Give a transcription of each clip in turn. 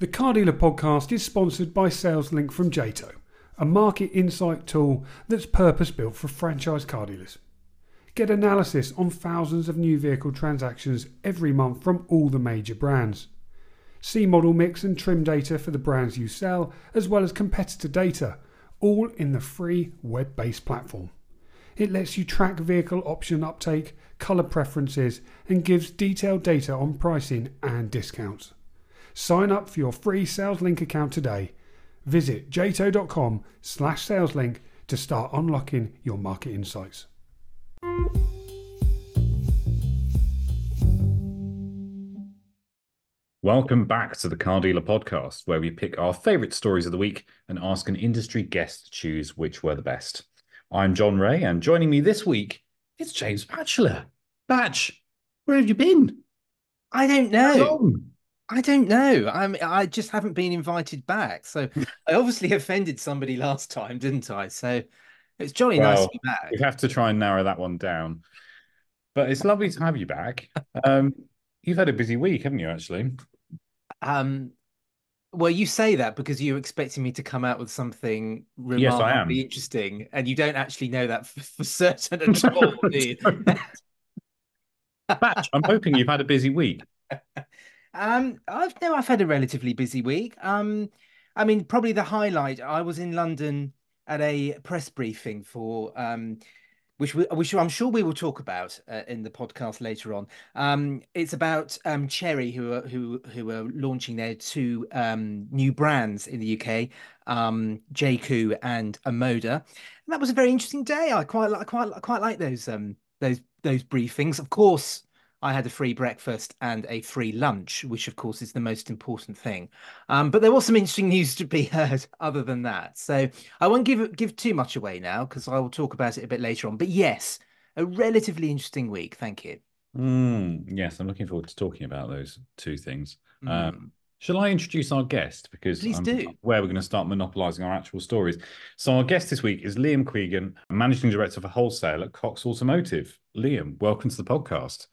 The Car Dealer podcast is sponsored by SalesLink from Jato, a market insight tool that's purpose-built for franchise car dealers. Get analysis on thousands of new vehicle transactions every month from all the major brands. See model mix and trim data for the brands you sell, as well as competitor data, all in the free web-based platform. It lets you track vehicle option uptake, colour preferences, and gives detailed data on pricing and discounts. Sign up for your free SalesLink account today. Visit jato.com/SalesLink to start unlocking your market insights. Welcome back to the Car Dealer podcast, where we pick our favourite stories of the week and ask an industry guest to choose which were the best. I'm John Ray, and joining me this week is James Batchelor. Batch, where have you been? I don't know. How long? I don't know. I just haven't been invited back. So I obviously offended somebody last time, didn't I? So it's jolly nice to be back. We have to try and narrow that one down. But it's lovely to have you back. You've had a busy week, haven't you, actually? Well, you say that because you're expecting me to come out with something Yes, I am. remarkably interesting, and you don't actually know that for certain at all, do you? Batch, I'm hoping you've had a busy week. I've had a relatively busy week. I mean, probably the highlight, I was in London at a press briefing for which I'm sure we will talk about in the podcast later on. It's about Chery, who are launching their two new brands in the UK, JQ and Omoda. And that was a very interesting day. I quite like those briefings. Of course, I had a free breakfast and a free lunch, which of course is the most important thing. But there was some interesting news to be heard other than that. So I won't give too much away now because I will talk about it a bit later on. But yes, a relatively interesting week. Thank you. Yes, I'm looking forward to talking about those two things. Shall I introduce our guest? Because Please do. Where we're going to start monopolising our actual stories. So our guest this week is Liam Quegan, Managing Director for Wholesale at Cox Automotive. Liam, welcome to the podcast.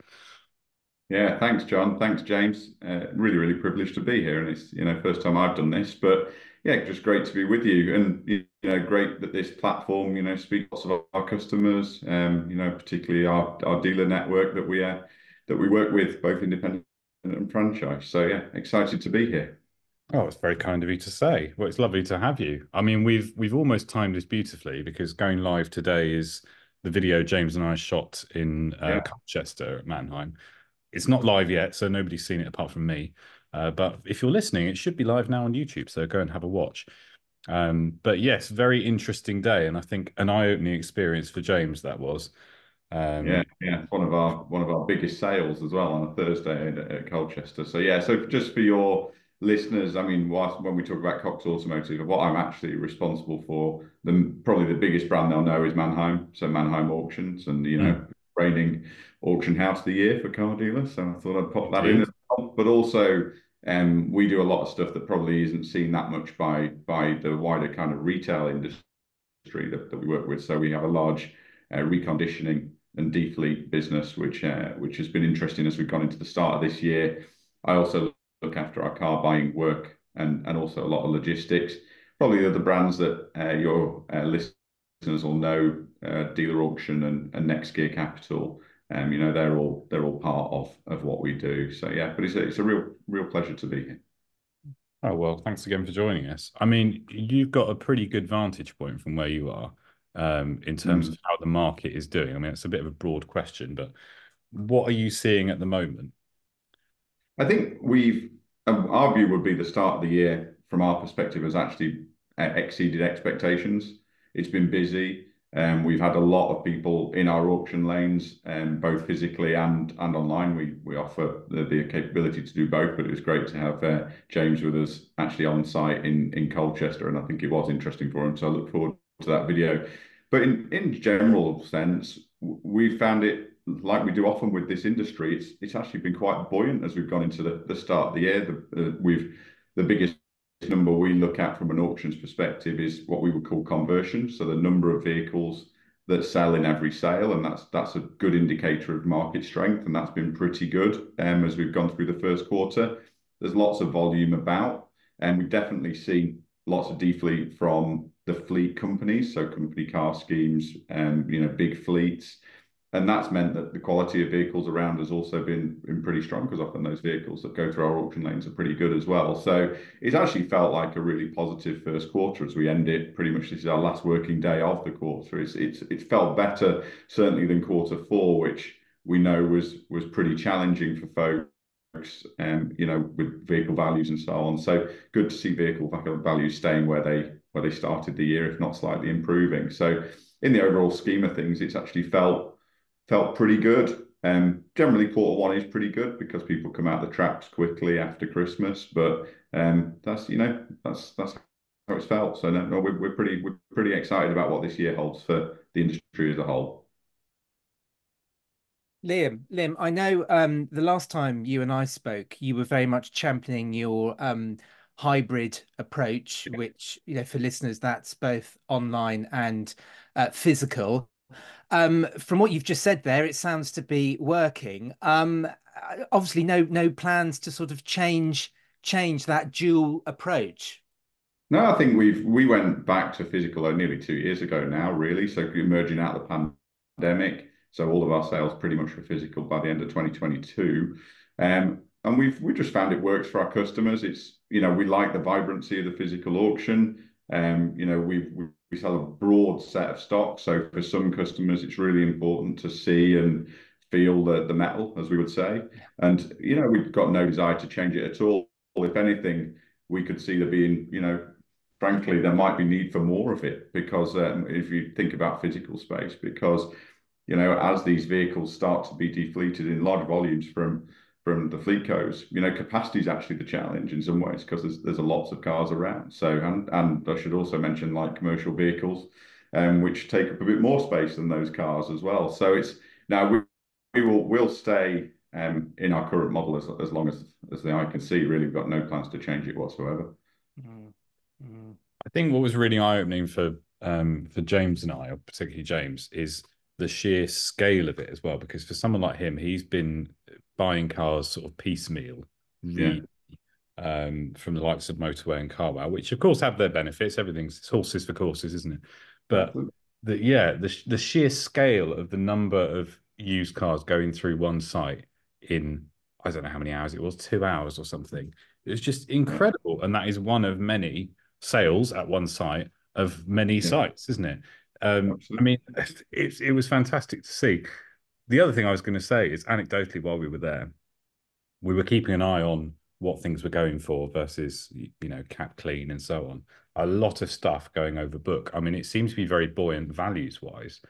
Yeah, thanks, John. Thanks, James. Really privileged to be here, and it's first time I've done this, but yeah, just great to be with you, and great that this platform speaks of our customers, particularly our dealer network that we work with, both independent and franchise. So yeah, excited to be here. Oh, it's very kind of you to say. Well, it's lovely to have you. I mean, we've almost timed this beautifully because going live today is the video James and I shot in Colchester at Mannheim. It's not live yet, so nobody's seen it apart from me. But if you're listening, it should be live now on YouTube, so go and have a watch. But yes, very interesting day, and I think an eye-opening experience for James that was. Yeah, one of our biggest sales as well on a Thursday at Colchester. So yeah, so just for your listeners, I mean, when we talk about Cox Automotive, what I'm actually responsible for, probably the biggest brand they'll know is Mannheim. So Mannheim Auctions, and reigning auction house of the year for car dealers. So I thought I'd pop that in. But also, we do a lot of stuff that probably isn't seen that much by the wider kind of retail industry that we work with. So we have a large reconditioning and defleet business, which has been interesting as we've gone into the start of this year. I also look after our car buying work and also a lot of logistics. Probably the other brands that your listeners will know, Dealer Auction and Next Gear Capital. They're all part of what we do. So yeah, but it's a real pleasure to be here. Oh well, thanks again for joining us. I mean, you've got a pretty good vantage point from where you are in terms of how the market is doing. I mean, it's a bit of a broad question, but what are you seeing at the moment? I think our view would be the start of the year from our perspective has actually exceeded expectations. It's been busy. We've had a lot of people in our auction lanes, both physically and online. We offer the capability to do both, but it was great to have James with us actually on site in Colchester, and I think it was interesting for him. So I look forward to that video. But in general sense, we found it, like we do often with this industry, it's actually been quite buoyant as we've gone into the start of the year. The biggest number we look at from an auctions perspective is what we would call conversion. So the number of vehicles that sell in every sale, and that's a good indicator of market strength, and that's been pretty good as we've gone through the first quarter. There's lots of volume about. And we've definitely seen lots of defleet from the fleet companies, so company car schemes and big fleets. And that's meant that the quality of vehicles around has also been pretty strong, because often those vehicles that go through our auction lanes are pretty good as well. So it's actually felt like a really positive first quarter as we end it. Pretty much this is our last working day of the quarter. It's felt better certainly than quarter four, which we know was pretty challenging for folks, with vehicle values and so on. So good to see vehicle values staying where they started the year, if not slightly improving. So in the overall scheme of things, it's actually felt pretty good. Generally, quarter one is pretty good because people come out the traps quickly after Christmas. But that's how it's felt. So no, we're pretty excited about what this year holds for the industry as a whole. Liam, I know the last time you and I spoke, you were very much championing your hybrid approach, which, for listeners, that's both online and physical. From what you've just said there, it sounds to be working. Obviously, no plans to sort of change that dual approach. No, I think we went back to physical nearly 2 years ago now, really. So emerging out of the pandemic, so all of our sales pretty much were physical by the end of 2022. And we just found it works for our customers. It's, we like the vibrancy of the physical auction. We sell a broad set of stock. So for some customers, it's really important to see and feel the metal, as we would say. And, we've got no desire to change it at all. If anything, we could see there being, frankly, there might be need for more of it, because if you think about physical space, because, as these vehicles start to be defleeted in large volumes from the fleet codes, capacity is actually the challenge in some ways, because there's a lots of cars around. So and I should also mention like commercial vehicles, which take up a bit more space than those cars as well. So it's now we'll stay in our current model as long as the eye can see. Really, we've got no plans to change it whatsoever. I think what was really eye-opening for James and I, or particularly James, is the sheer scale of it as well. Because for someone like him, he's been buying cars sort of piecemeal, really, from the likes of Motorway and Carwow, which of course have their benefits. It's horses for courses, isn't it? But the sheer scale of the number of used cars going through one site in, I don't know how many hours it was, 2 hours or something. It was just incredible. And that is one of many sales at one site of many sites, isn't it? I mean, it was fantastic to see. The other thing I was going to say is, anecdotally, while we were there, we were keeping an eye on what things were going for versus, cap clean and so on. A lot of stuff going over book. I mean, it seems to be very buoyant values-wise.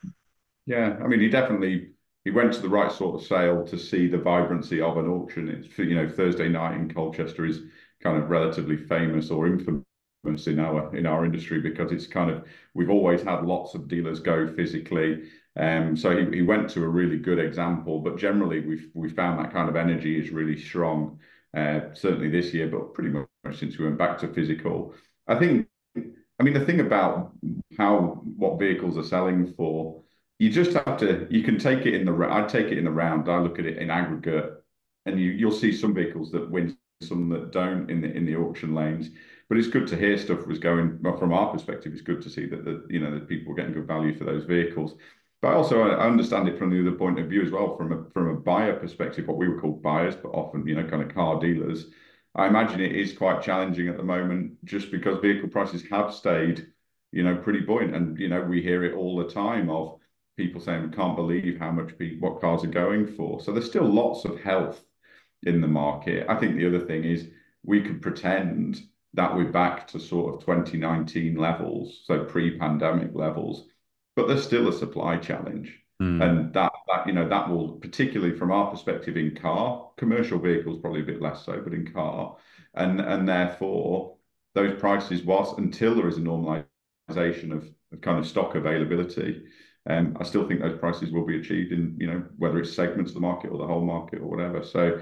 Yeah, I mean, he went to the right sort of sale to see the vibrancy of an auction. It's, Thursday night in Colchester is kind of relatively famous or infamous in our industry, because it's kind of, we've always had lots of dealers go physically. So he went to a really good example, but generally we found that kind of energy is really strong, certainly this year, but pretty much since we went back to physical. I mean, the thing about what vehicles are selling for, you just have to, you can take it I'd take it in the round. I look at it in aggregate, and you'll see some vehicles that win, some that don't in the auction lanes. But it's good to hear stuff was going, well, from our perspective, it's good to see that that people are getting good value for those vehicles. But also I understand it from the other point of view as well, from a buyer perspective, what we would call buyers, but often, kind of car dealers. I imagine it is quite challenging at the moment, just because vehicle prices have stayed, pretty buoyant. And, we hear it all the time of people saying, we can't believe what cars are going for. So there's still lots of health in the market. I think the other thing is, we could pretend that we're back to sort of 2019 levels, so pre-pandemic levels, but there's still a supply challenge. And that will, particularly from our perspective in car, commercial vehicles probably a bit less so, but in car, and therefore those prices, until there is a normalization of kind of stock availability, I still think those prices will be achieved in, whether it's segments of the market or the whole market or whatever. So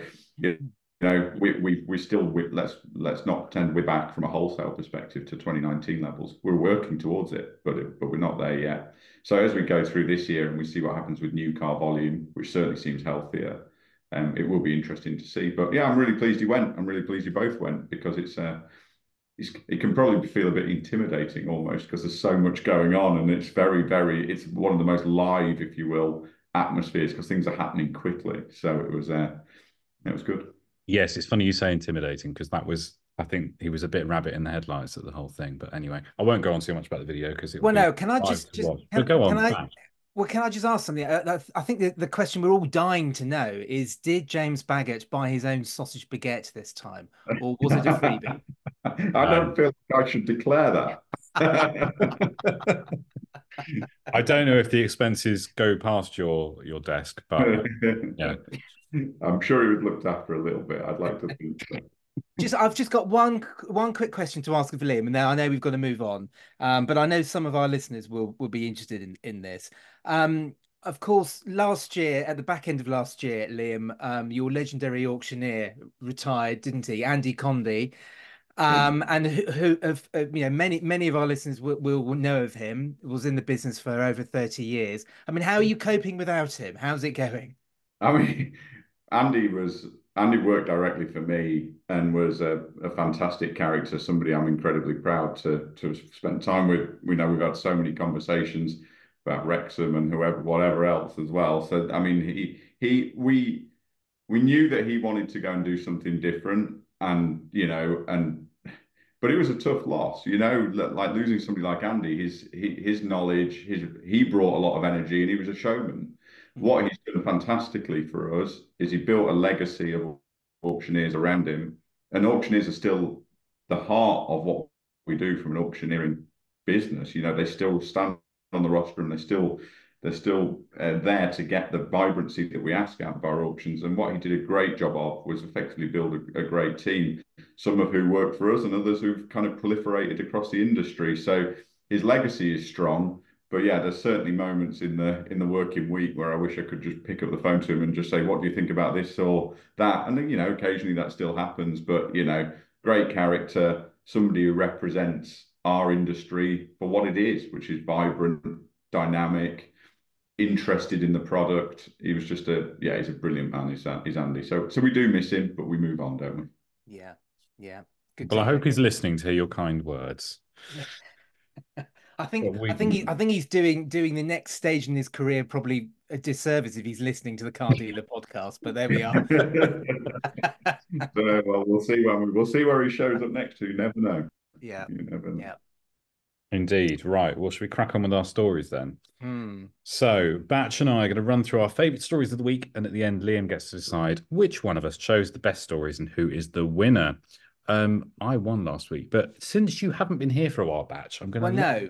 we still, let's not pretend we're back from a wholesale perspective to 2019 levels. We're working towards it, but we're not there yet. So as we go through this year and we see what happens with new car volume, which certainly seems healthier, it will be interesting to see. But yeah, I'm really pleased he went. I'm really pleased you both went, because it's it can probably feel a bit intimidating almost because there's so much going on, and it's it's one of the most live, if you will, atmospheres because things are happening quickly. So it was good. Yes, it's funny you say intimidating because I think he was a bit rabbit in the headlights at the whole thing. But anyway, I won't go on too much about the video because it will Well, be no, can I live just to watch. But go can on. I well, can I just ask something? I think the question we're all dying to know is: did James Baggett buy his own sausage baguette this time, or was it a freebie? I don't feel like I should declare that. I don't know if the expenses go past your desk, but yeah. I'm sure he was looked after a little bit. I'd like to think so. I've just got one quick question to ask of Liam, and now I know we've got to move on. But I know some of our listeners will be interested in this. Of course, last year, at the back end of last year, Liam, your legendary auctioneer retired, didn't he? Andy Condy. And who of many of our listeners will know of him. Was in the business for over 30 years. I mean, how are you coping without him? How's it going? I mean, Andy worked directly for me and was a fantastic character, somebody I'm incredibly proud to have spent time with. We know we've had so many conversations about Wrexham and whatever else as well. So I mean, we knew that he wanted to go and do something different, and but it was a tough loss, like losing somebody like Andy. His knowledge, he brought a lot of energy, and he was a showman. What he's done fantastically for us is he built a legacy of auctioneers around him, and auctioneers are still the heart of what we do from an auctioneering business. They still stand on the roster, and they're still there to get the vibrancy that we ask out of our auctions. And what he did a great job of was effectively build a great team, some of who work for us and others who've kind of proliferated across the industry. So his legacy is strong. But yeah, there's certainly moments in the working week where I wish I could just pick up the phone to him and just say, "What do you think about this or that?" And then, occasionally that still happens. But great character, somebody who represents our industry for what it is, which is vibrant, dynamic, interested in the product. He was just he's a brilliant man. He's Andy. So we do miss him, but we move on, don't we? Yeah. Good Well, I hope hear. he's listening to your kind words. I think he's doing the next stage in his career probably a disservice if he's listening to the Car Dealer podcast. But there we are. Well, we'll see we'll see where he shows up next. You never know. Yeah. You never know. Yeah. Indeed. Right. Well, should we crack on with our stories then? So, Batch and I are going to run through our favourite stories of the week, and at the end, Liam gets to decide which one of us chose the best stories and who is the winner. I won last week, but since you haven't been here for a while, Batch, I'm going to.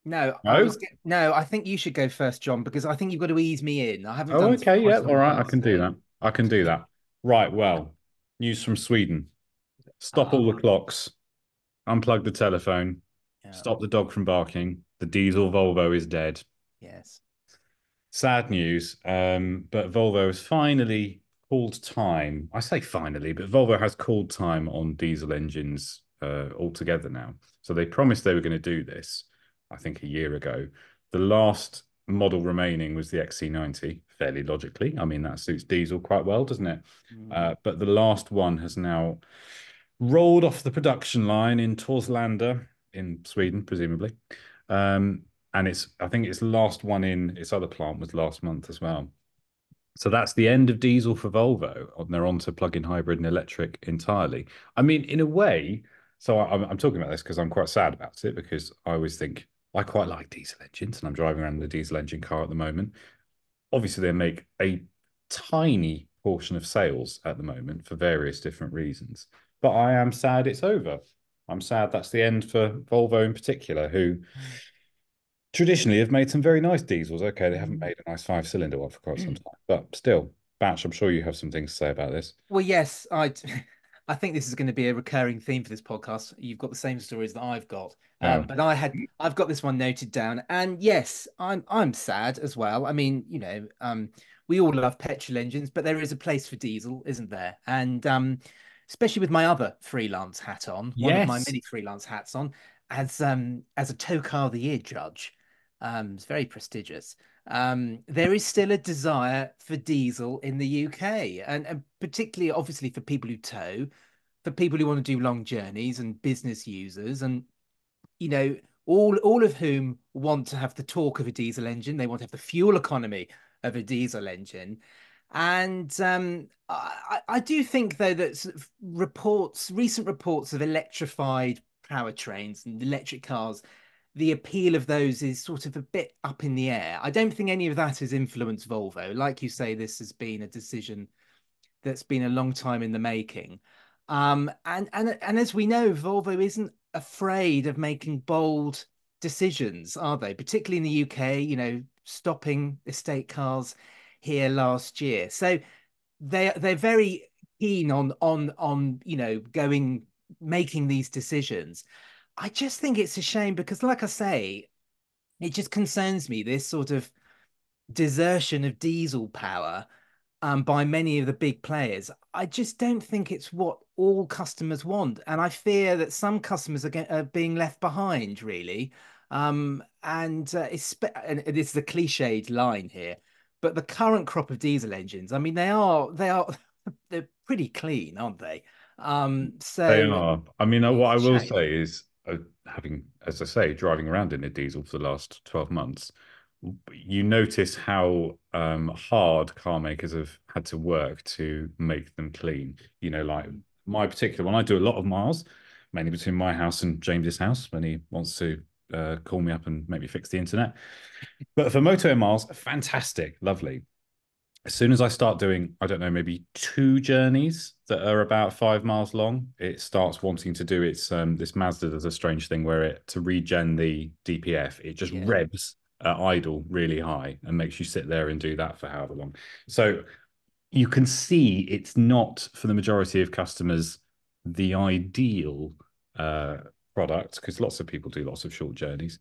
No, I think you should go first, John, because I think you've got to ease me in. I haven't done this okay, yeah, twice in all the right, I past, can do that. I can do that. Right, well, news from Sweden. Stop all the clocks. Unplug the telephone. Stop the dog from barking. The diesel Volvo is dead. Yes. Sad news, but Volvo has finally called time. I say finally, but Volvo has called time on diesel engines altogether now. So they promised they were going to do this, I think, a year ago. The last model remaining was the XC90, fairly logically. I mean, that suits diesel quite well, doesn't it? But the last one has now rolled off the production line in Torslanda in Sweden, presumably. And I think its last one in its other plant was last month as well. So that's the end of diesel for Volvo. They're on to plug-in hybrid and electric entirely. I mean, in a way, so I'm talking about this because I'm quite sad about it, because I always think I quite like diesel engines, and I'm driving around in a diesel engine car at the moment. Obviously, they make a tiny portion of sales at the moment for various different reasons. But I am sad it's over. I'm sad that's the end for Volvo in particular, who traditionally have made some very nice diesels. Okay, they haven't made a nice 5-cylinder one for quite some time, but still, Batch, I'm sure you have some things to say about this. Well, yes, I think this is going to be a recurring theme for this podcast. You've got the same stories that I've got, but I've got this one noted down, and yes, I'm sad as well. I mean, we all love petrol engines, but there is a place for diesel, isn't there? And especially with my other freelance hat on, one of my many freelance hats on, as a tow car of the year judge. It's very prestigious. There is still a desire for diesel in the UK, and particularly, obviously, for people who tow. for people who want to do long journeys and business users, and you know, all of whom want to have the torque of a diesel engine. They want to have the fuel economy of a diesel engine. And I do think, though, that sort of recent reports of electrified powertrains and electric cars, the appeal of those is sort of a bit up in the air. I don't think any of that has influenced Volvo. Like you say, this has been a decision that's been a long time in the making. And as we know, Volvo isn't afraid of making bold decisions, are they? Particularly in the UK, you know, stopping estate cars here last year. So they're very keen on you know, making these decisions. I just think it's a shame because, like I say, it just concerns me, this sort of desertion of diesel power by many of the big players. I just don't think it's what all customers want, and I fear that some customers are being left behind, really. And it is the cliched line here, but the current crop of diesel engines, I mean, they are they're pretty clean, aren't they? They So are. I mean, what it's I a will shame. say is, having, as I say, driving around in a diesel for the last 12 months, you notice how hard car makers have had to work to make them clean. You know, like my particular one, I do a lot of miles, mainly between my house and James's house when he wants to call me up and make me fix the internet. But for Moto miles, fantastic, lovely. As soon as I start doing, I don't know, maybe 2 journeys that are about 5 miles long, it starts wanting to do its this Mazda does a strange thing where it, to regen the DPF, it just Yeah. revs at idle really high and makes you sit there and do that for however long. So you can see it's not, for the majority of customers, the ideal product, because lots of people do lots of short journeys.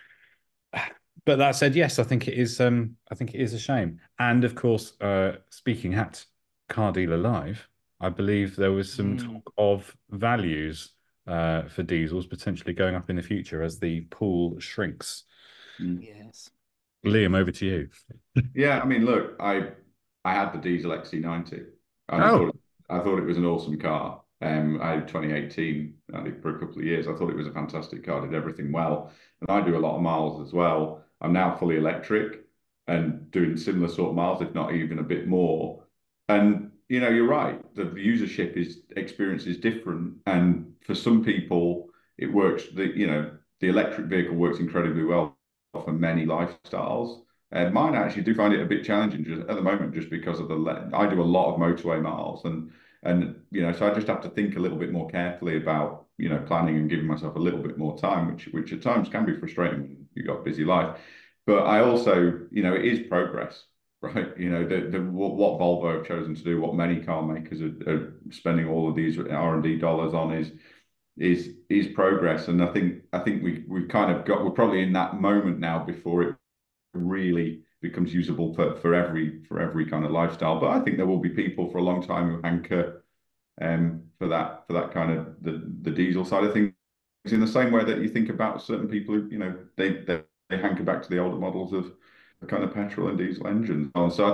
But that said, yes, I think it is. I think it is a shame. And of course, speaking at Car Dealer Live, I believe there was some talk of values for diesels potentially going up in the future as the pool shrinks. Yes. Liam, over to you. Yeah, I mean, look, I had the diesel XC90, and Oh, I thought it was an awesome car. I had 2018, I did for a couple of years. I thought it was a fantastic car, did everything well, and I do a lot of miles as well. I'm now fully electric and doing similar sort of miles, if not even a bit more. And you know, you're right. The usership is experience is different, and for some people, it works. The electric vehicle works incredibly well for many lifestyles. And mine actually do find it a bit challenging just at the moment, just because of I do a lot of motorway miles, and you know, so I just have to think a little bit more carefully about, you know, planning and giving myself a little bit more time, which at times can be frustrating when you've got a busy life. But I also, you know, it is progress, right? You know, what Volvo have chosen to do, what many car makers are spending all of these R&D dollars on is progress. And I think we've kind of we're probably in that moment now before it really becomes usable for every kind of lifestyle. But I think there will be people for a long time who hanker for that kind of the diesel side of things, in the same way that you think about certain people who, you know, they hanker back to the older models of the kind of petrol and diesel engines. So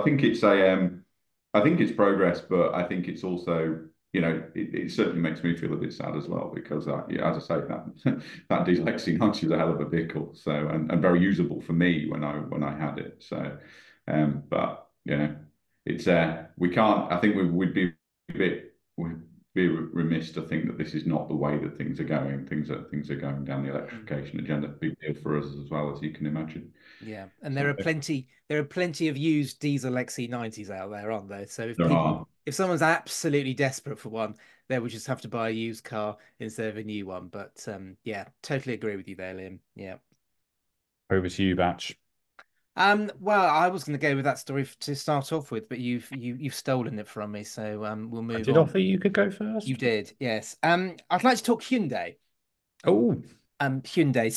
I think it's progress, but I think it's also, you know, it certainly makes me feel a bit sad as well, because yeah, as I say, that that diesel XC90 was a hell of a vehicle, so and very usable for me when I had it. So, but you know, it's we can't. I think we'd be a bit we'd be remiss to think that this is not the way that things are going. Things are going down the electrification agenda. Big deal for us as well, as you can imagine. Yeah, and there are plenty of used diesel XC90s out there, aren't there? So There are. if someone's absolutely desperate for one, they would just have to buy a used car instead of a new one. But yeah, totally agree with you there, Liam. Yeah. over to you, Batch. Well, I was going to go with that story to start off with, but you've stolen it from me, so we'll I move did on. offer you could go first. You did, yes. I'd like to talk Hyundai. Oh, Hyundai.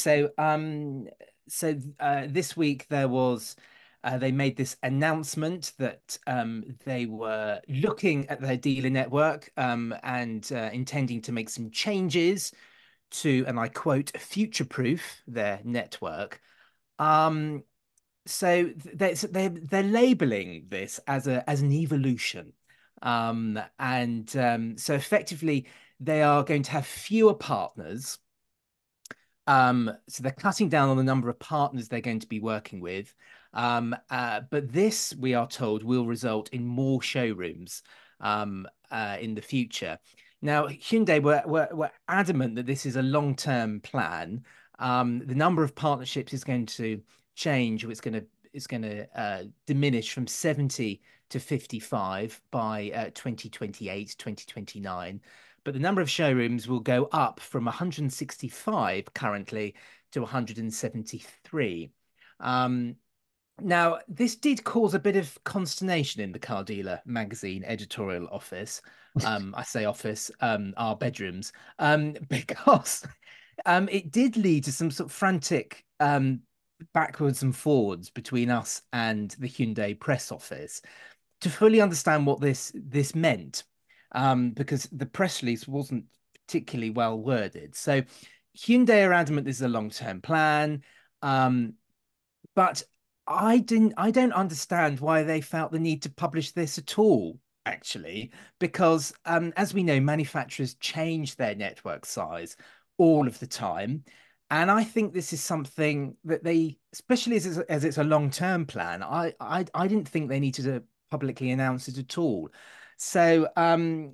So this week there was they made this announcement that they were looking at their dealer network and intending to make some changes to, and I quote, future-proof their network. Um, so they're labeling this as an evolution, and so effectively they are going to have fewer partners. So they're cutting down on the number of partners they're going to be working with. But this, we are told, will result in more showrooms in the future. Now, Hyundai were adamant that this is a long-term plan. The number of partnerships is going to change, or it's going to diminish from 70 to 55 by 2028, 2029. But the number of showrooms will go up from 165 currently to 173. Now, this did cause a bit of consternation in the Car Dealer magazine editorial office. I say office, our bedrooms, because it did lead to some sort of frantic backwards and forwards between us and the Hyundai press office to fully understand what this meant, because the press release wasn't particularly well worded. So Hyundai are adamant this is a long-term plan, but I don't understand why they felt the need to publish this at all, actually, because as we know, manufacturers change their network size all of the time. And I think this is something that they, especially as it's a long-term plan, I didn't think they needed to publicly announce it at all. So and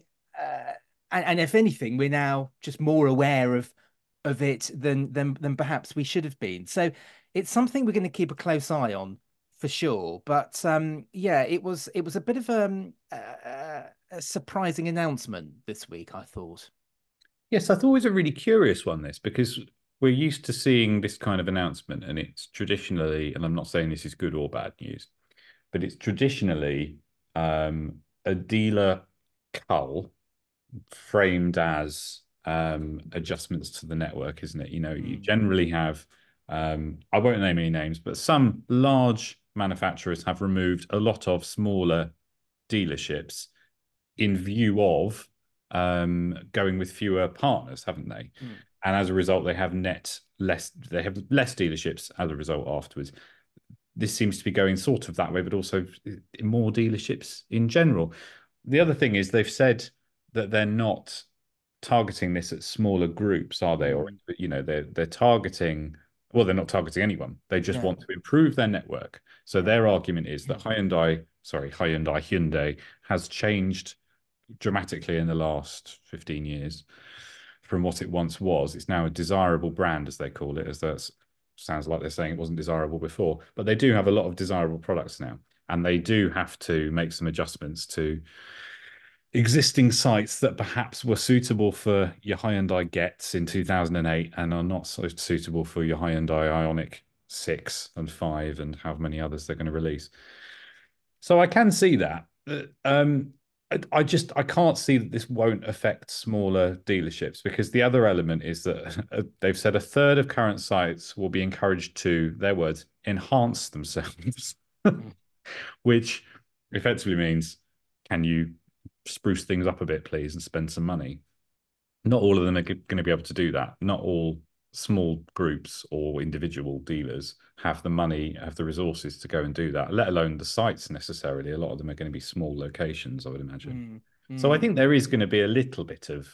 if anything, we're now just more aware of it than perhaps we should have been. So it's something we're going to keep a close eye on for sure. But yeah, it was a bit of a surprising announcement this week, I thought. Yes, I thought it was a really curious one, this, because we're used to seeing this kind of announcement, and it's traditionally, and I'm not saying this is good or bad news, but it's traditionally a dealer cull framed as adjustments to the network, isn't it? You know, you generally have, I won't name any names, but some large manufacturers have removed a lot of smaller dealerships in view of going with fewer partners, haven't they? And as a result, they have less dealerships as a result afterwards. This seems to be going sort of that way, but also more dealerships in general. The other thing is they've said that they're not targeting this at smaller groups, are they? Or, you know, they're targeting, well, they're not targeting anyone. They just want to improve their network. So their argument is that Hyundai has changed dramatically in the last 15 years from what it once was. It's now a desirable brand, as they call it, as that sounds like they're saying it wasn't desirable before. But they do have a lot of desirable products now, and they do have to make some adjustments to existing sites that perhaps were suitable for your Hyundai Getz in 2008 and are not so suitable for your Hyundai Ioniq 6 and 5 and how many others they're going to release. So I can see that. I can't see that this won't affect smaller dealerships, because the other element is that they've said a third of current sites will be encouraged to, their words, enhance themselves, which effectively means, can you spruce things up a bit, please, and spend some money? Not all of them are going to be able to do that. Not all small groups or individual dealers have the money, have the resources to go and do that, let alone the sites necessarily. A lot of them are going to be small locations, I would imagine. So I think there is going to be a little bit of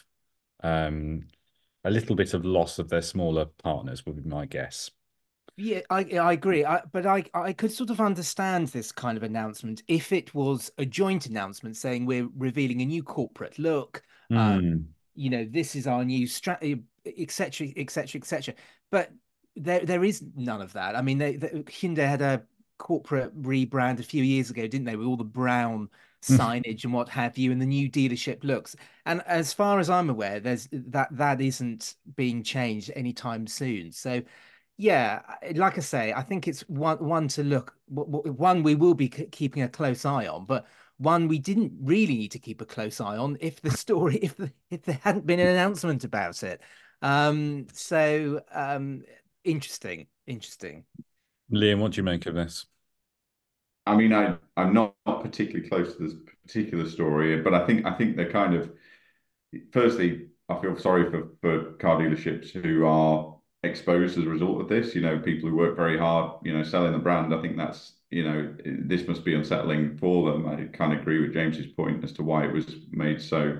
loss of their smaller partners, would be my guess. Yeah, I agree. But I could sort of understand this kind of announcement if it was a joint announcement saying we're revealing a new corporate look. You know, this is our new strategy, etc., etc., etc. But there is none of that. I mean, Hyundai had a corporate rebrand a few years ago, didn't they, with all the brown signage and what have you, and the new dealership looks. And as far as I'm aware, there's that isn't being changed anytime soon. So yeah, like I say, I think it's one to look. One we will be keeping a close eye on, but one we didn't really need to keep a close eye on if the story, if there hadn't been an announcement about it. So interesting. Liam, what do you make of this? I mean, I'm not particularly close to this particular story, but I think they're kind of. Firstly, I feel sorry for car dealerships who are exposed as a result of this. You know, people who work very hard, you know, selling the brand. I think that's, you know, this must be unsettling for them. I kind of agree with James's point as to why it was made so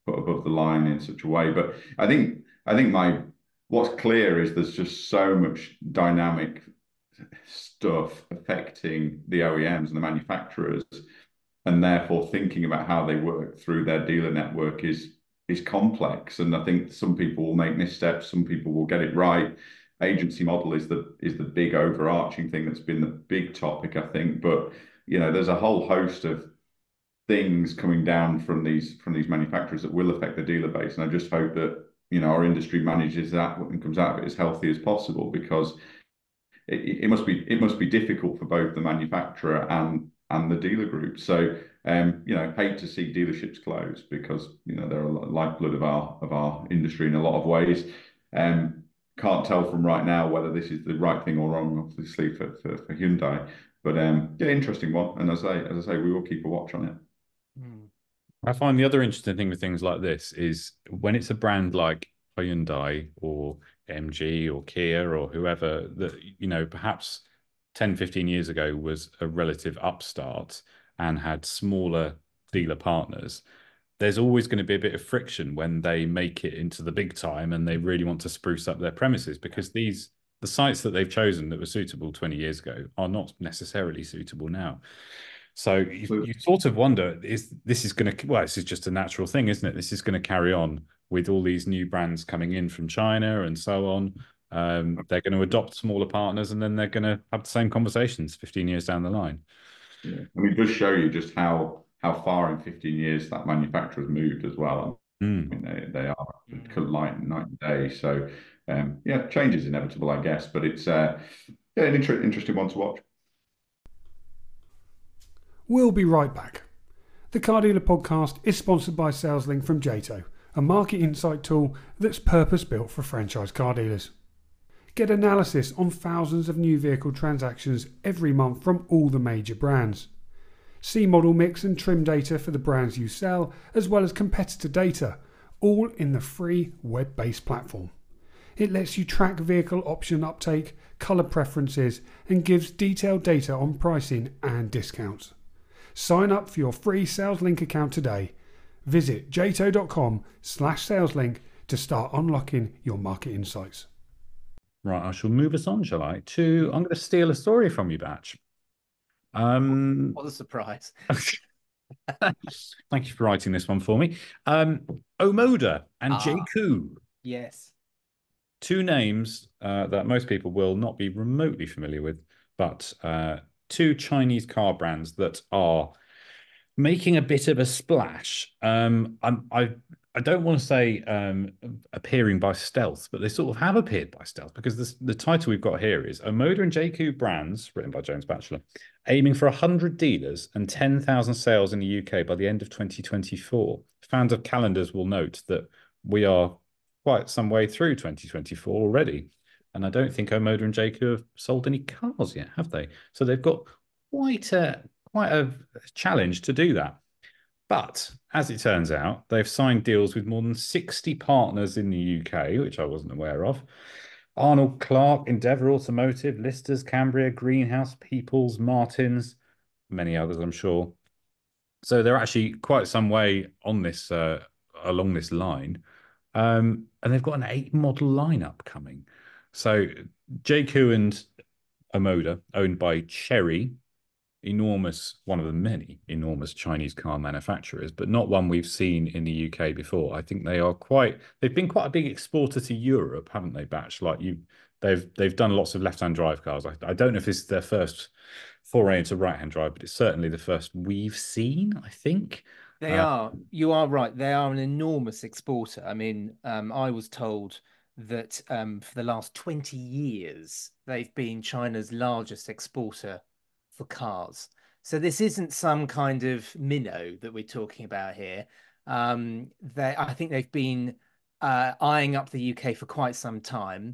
put above the line in such a way. But I think what's clear is there's just so much dynamic stuff affecting the OEMs and the manufacturers, and therefore thinking about how they work through their dealer network is complex. And I think some people will make missteps, some people will get it right. Agency model is the big overarching thing that's been the big topic, I think. But there's a whole host of things coming down from these manufacturers that will affect the dealer base. And I just hope that our industry manages that and comes out of it as healthy as possible, because it must be difficult for both the manufacturer and the dealer group. So hate to see dealerships close, because they're a lifeblood of our industry in a lot of ways. Can't tell from right now whether this is the right thing or wrong, obviously, for Hyundai. But interesting one. And as I say, we will keep a watch on it. I find the other interesting thing with things like this is when it's a brand like Hyundai or MG or Kia or whoever that, perhaps 10, 15 years ago was a relative upstart and had smaller dealer partners. There's always going to be a bit of friction when they make it into the big time and they really want to spruce up their premises, because the sites that they've chosen that were suitable 20 years ago are not necessarily suitable now. So you sort of wonder, this is just a natural thing, isn't it? This is going to carry on with all these new brands coming in from China and so on. They're going to adopt smaller partners, and then they're going to have the same conversations 15 years down the line. Yeah, I mean, it does show you just how far in 15 years that manufacturer's moved as well. I mean, they are night and day. So change is inevitable, I guess, but it's an interesting one to watch. We'll be right back. The Car Dealer podcast is sponsored by SalesLink from Jato, a market insight tool that's purpose-built for franchise car dealers. Get analysis on thousands of new vehicle transactions every month from all the major brands. See model mix and trim data for the brands you sell, as well as competitor data, all in the free web-based platform. It lets you track vehicle option uptake, colour preferences, and gives detailed data on pricing and discounts. Sign up for your free SalesLink account today. Visit jato.com/SalesLink to start unlocking your market insights. Right, I shall move us on, shall I? I'm going to steal a story from you, Batch. What a surprise. Thank you for writing this one for me. Omoda and JAC. Yes. Two names that most people will not be remotely familiar with, but two Chinese car brands that are making a bit of a splash. I don't want to say appearing by stealth, but they sort of have appeared by stealth, because the title we've got here is Omoda and JAC brands, written by James Batchelor, aiming for 100 dealers and 10,000 sales in the UK by the end of 2024. Fans of calendars will note that we are quite some way through 2024 already. And I don't think Omoda and JAC have sold any cars yet, have they? So they've got quite a challenge to do that. But as it turns out, they've signed deals with more than 60 partners in the UK, which I wasn't aware of. Arnold Clark, Endeavour Automotive, Listers, Cambria, Greenhouse, Peoples, Martins, many others, I'm sure. So they're actually quite some way on this along this line. And they've got an 8-model lineup coming. So JAC and Omoda, owned by Chery, one of the many enormous Chinese car manufacturers, but not one we've seen in the UK before. I think they've been quite a big exporter to Europe, haven't they, Batch? They've done lots of left-hand drive cars. I don't know if this is their first foray into right-hand drive, but it's certainly the first we've seen, I think. They are. You are right. They are an enormous exporter. I mean, I was told that for the last 20 years, they've been China's largest exporter for cars. So this isn't some kind of minnow that we're talking about here. I think they've been eyeing up the UK for quite some time.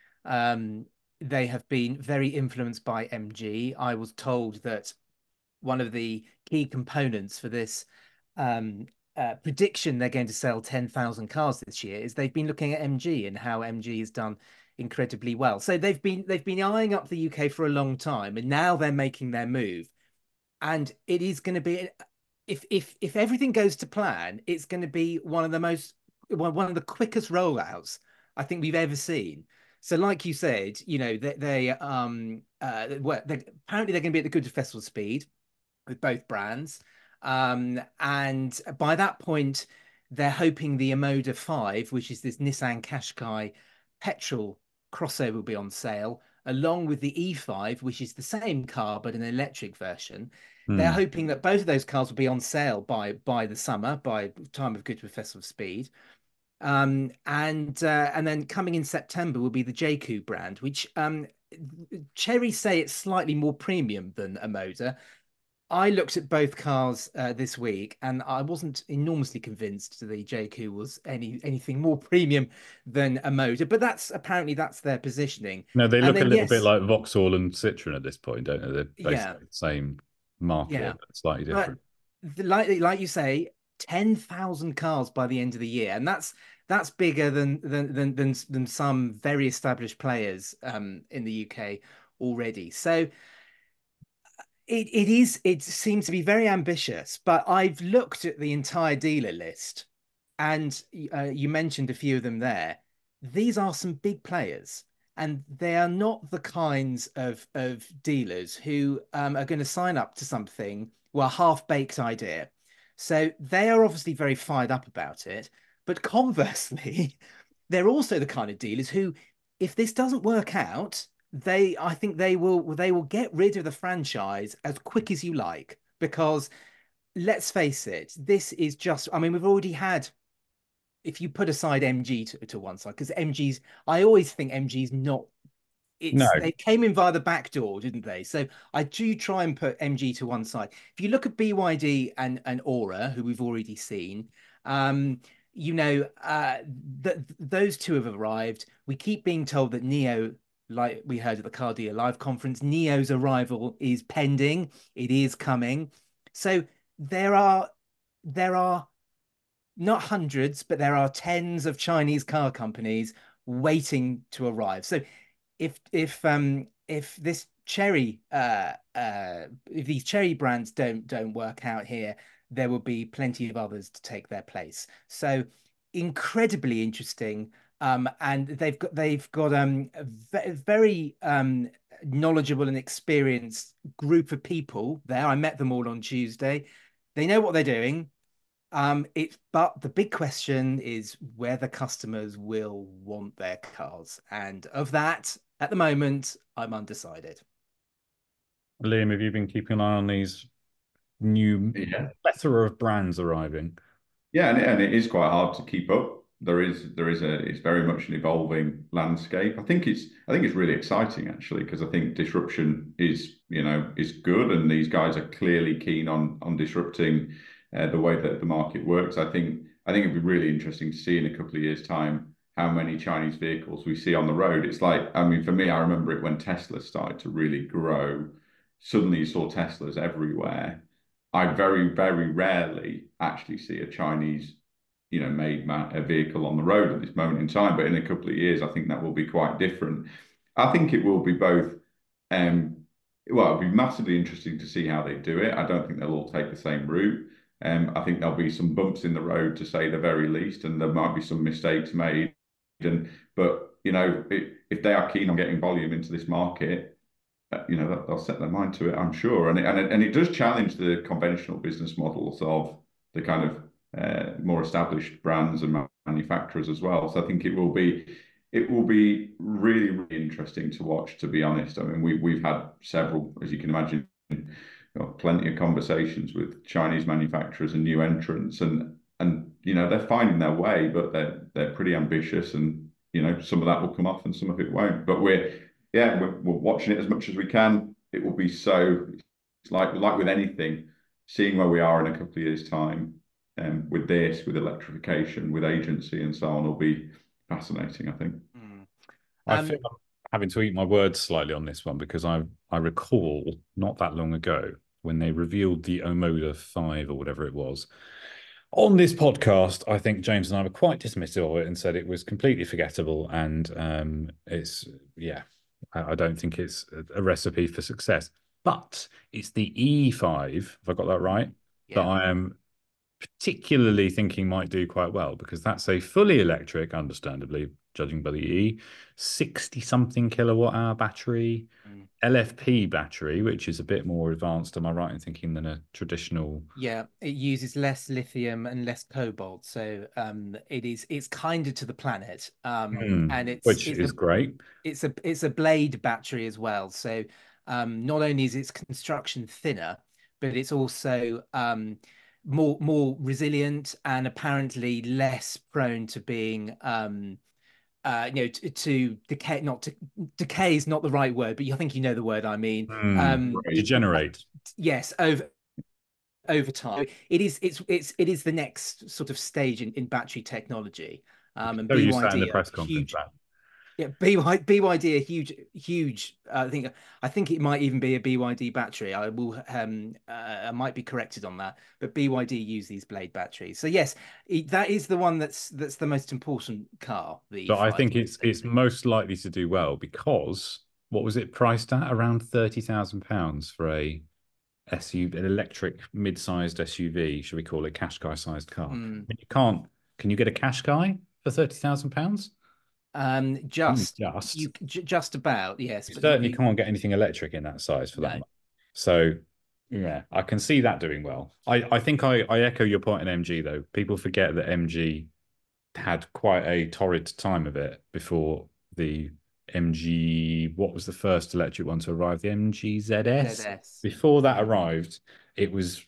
They have been very influenced by MG. I was told that one of the key components for this prediction they're going to sell 10,000 cars this year is they've been looking at MG and how MG has done incredibly well. So they've been eyeing up the UK for a long time, and now they're making their move. And it is going to be if everything goes to plan, it's going to be one of the quickest rollouts I think we've ever seen. So, like you said, apparently they're going to be at the Goodwood Festival Speed with both brands, and by that point, they're hoping the Omoda 5, which is this Nissan Qashqai petrol crossover, will be on sale, along with the E5, which is the same car but an electric version. They're hoping that both of those cars will be on sale by the summer, by the time of Goodwood Festival Speed. And then coming in September will be the JQ brand, which Chery say it's slightly more premium than Omoda. I looked at both cars this week, and I wasn't enormously convinced the JQ was anything more premium than Omoda, but apparently that's their positioning. No, they look a little bit like Vauxhall and Citroen at this point, don't they? They're basically the same market, but slightly different. But like you say, 10,000 cars by the end of the year, and that's bigger than some very established players in the UK already. So it seems to be very ambitious. But I've looked at the entire dealer list, and you mentioned a few of them there. These are some big players, and they are not the kinds of dealers who are going to sign up to something, well, a half-baked idea. So they are obviously very fired up about it. But conversely, they're also the kind of dealers who, if this doesn't work out, I think they will get rid of the franchise as quick as you like, because let's face it, this is just, I mean, we've already had, if you put aside MG to one side, because I always think MG's not, they came in via the back door, didn't they? So I do try and put MG to one side. If you look at BYD and Aura, who we've already seen, those two have arrived. We keep being told that NIO, like we heard at the Car Dealer Live conference, NIO's arrival is pending. It is coming. So there are not hundreds, but there are tens of Chinese car companies waiting to arrive. So if this Chery if these Chery brands don't work out here, there will be plenty of others to take their place. So incredibly interesting. And they've got a very knowledgeable and experienced group of people there. I met them all on Tuesday. They know what they're doing. But the big question is where the customers will want their cars. And of that, at the moment, I'm undecided. Liam, have you been keeping an eye on these new plethora of brands arriving? Yeah, and it is quite hard to keep up. It's very much an evolving landscape. I think it's really exciting actually, because I think disruption is good, and these guys are clearly keen on disrupting the way that the market works. I think it'd be really interesting to see in a couple of years' time how many Chinese vehicles we see on the road. It's like, I mean, for me, I remember it when Tesla started to really grow. Suddenly you saw Teslas everywhere. I very, very rarely actually see a Chinese made a vehicle on the road at this moment in time. But in a couple of years, I think that will be quite different. I think it will be both. It'll be massively interesting to see how they do it. I don't think they'll all take the same route. I think there'll be some bumps in the road, to say the very least, and there might be some mistakes made. But if they are keen on getting volume into this market, they'll set their mind to it, I'm sure. And it does challenge the conventional business models of the kind of more established brands and manufacturers as well. So I think it will be really, really interesting to watch, to be honest. I mean, we've had several, as you can imagine, plenty of conversations with Chinese manufacturers and new entrants, and they're finding their way, but they're pretty ambitious, and some of that will come off and some of it won't. But we're watching it as much as we can. It will be it's like with anything, seeing where we are in a couple of years' time, with electrification, with agency and so on, will be fascinating, I think. I feel I'm having to eat my words slightly on this one, because I recall not that long ago when they revealed the Omoda 5 or whatever it was on this podcast. I think James and I were quite dismissive of it and said it was completely forgettable, and I don't think it's a recipe for success. But it's the E5, have I got that right? that I am particularly thinking might do quite well, because that's a fully electric, understandably, judging by the E, 60 something kilowatt hour battery, LFP battery, which is a bit more advanced, am I right in thinking, than a traditional? Yeah, it uses less lithium and less cobalt, so it's kinder to the planet, and which is great. It's a blade battery as well. So not only is its construction thinner, but it's also more resilient and apparently less prone to being to decay. Not to decay is not the right word, but I think you know the word I mean. Degenerate. Yes, over time. It is the next sort of stage in battery technology. And So you sat in BYD the are press conference. huge. Yeah, BYD a huge. I think it might even be a BYD battery. I might be corrected on that, but BYD use these blade batteries. So yes, that is the one that's the most important car. But I think it's most likely to do well, because what was it priced at? Around £30,000 for a SUV, an electric mid-sized SUV, should we call it, Qashqai-sized car? You can't. Can you get a Qashqai for £30,000? Just about, yes. You But certainly can't get anything electric in that size for that much. So yeah, I can see that doing well. I think I echo your point in MG though. People forget that MG had quite a torrid time of it before the MG. What was the first electric one to arrive? The MG ZS. Before that arrived, it was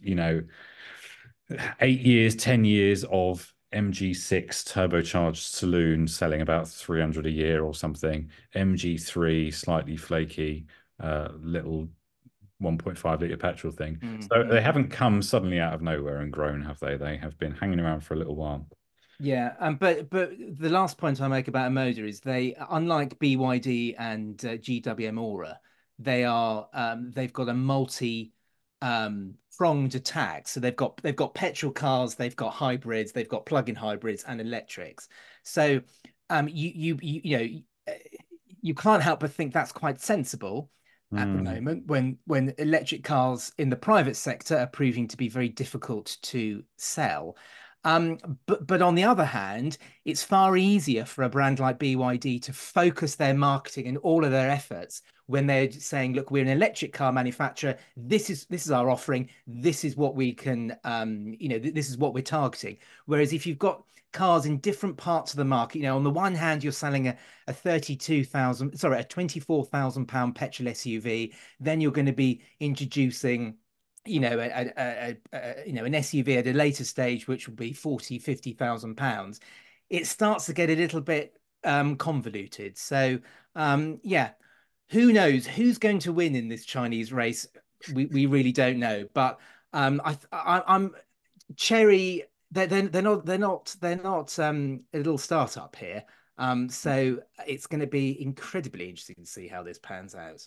8 years, 10 years of MG6 turbocharged saloon selling about 300 a year or something. MG3 slightly flaky, little 1.5 litre petrol thing. So they haven't come suddenly out of nowhere and grown, have they? They have been hanging around for a little while. Yeah, but the last point I make about Omoda is they, unlike BYD and GWM Aura, they've got a multi pronged attack. So they've got petrol cars, they've got hybrids, they've got plug-in hybrids and electrics. So you can't help but think that's quite sensible at the moment when electric cars in the private sector are proving to be very difficult to sell. But on the other hand, it's far easier for a brand like BYD to focus their marketing and all of their efforts when they're saying, look, we're an electric car manufacturer. This is our offering. This is what we can, this is what we're targeting. Whereas if you've got cars in different parts of the market, on the one hand, you're selling a £24,000 petrol SUV, then you're going to be introducing an SUV at a later stage, which will be 40,000-50,000 pounds. It starts to get a little bit convoluted. So who knows who's going to win in this Chinese race? We really don't know. But I'm Chery. They're not a little startup here. So it's going to be incredibly interesting to see how this pans out.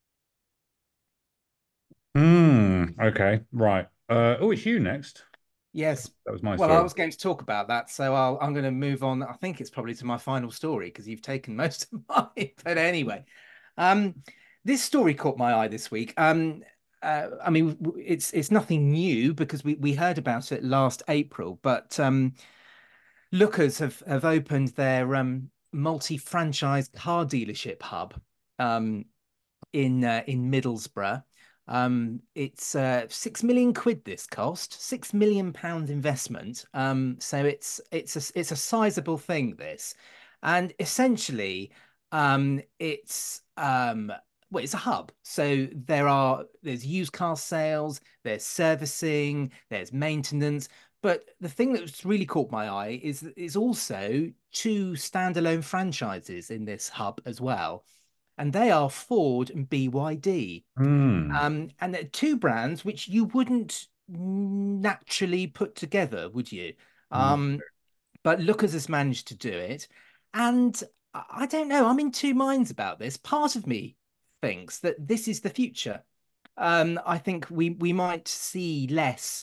Okay, right. It's you next. Yes. That was my Well, story. I was going to talk about that, so I'm going to move on. I think it's probably to my final story because you've taken most of mine. But anyway, this story caught my eye this week. I mean, it's nothing new because we heard about it last April, but Lookers have opened their multi-franchise car dealership hub in Middlesbrough. It's 6 million quid this cost, £6 million investment. So it's a sizable thing, this. And essentially it's it's a hub. So there's used car sales, there's servicing, there's maintenance. But the thing that's really caught my eye is also 2 standalone franchises in this hub as well. And they are Ford and BYD. And they're 2 brands which you wouldn't naturally put together, would you? But Lookers has managed to do it. And I don't know, I'm in 2 minds about this. Part of me thinks that this is the future. I think we might see less,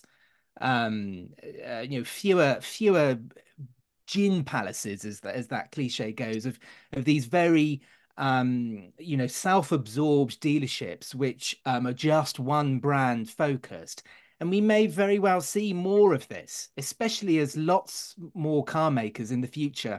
fewer gin palaces, as that cliche goes, of these very self-absorbed dealerships which are just one brand focused. And we may very well see more of this, especially as lots more car makers in the future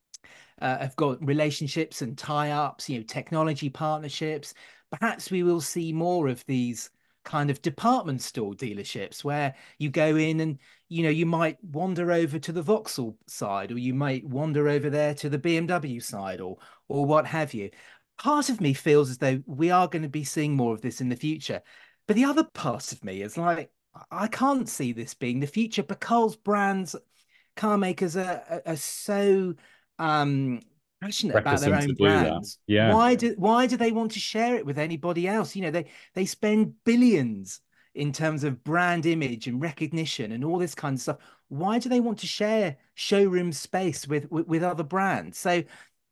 have got relationships and tie-ups, technology partnerships. Perhaps we will see more of these kind of department store dealerships where you go in and you might wander over to the Vauxhall side, or you might wander over there to the BMW side, or what have you. Part of me feels as though we are going to be seeing more of this in the future, but the other part of me is like, I can't see this being the future because car makers are so passionate about their Reticent own to do that. brands. Yeah. Why do they want to share it with anybody else? They spend billions in terms of brand image and recognition and all this kind of stuff. Why do they want to share showroom space with other brands? So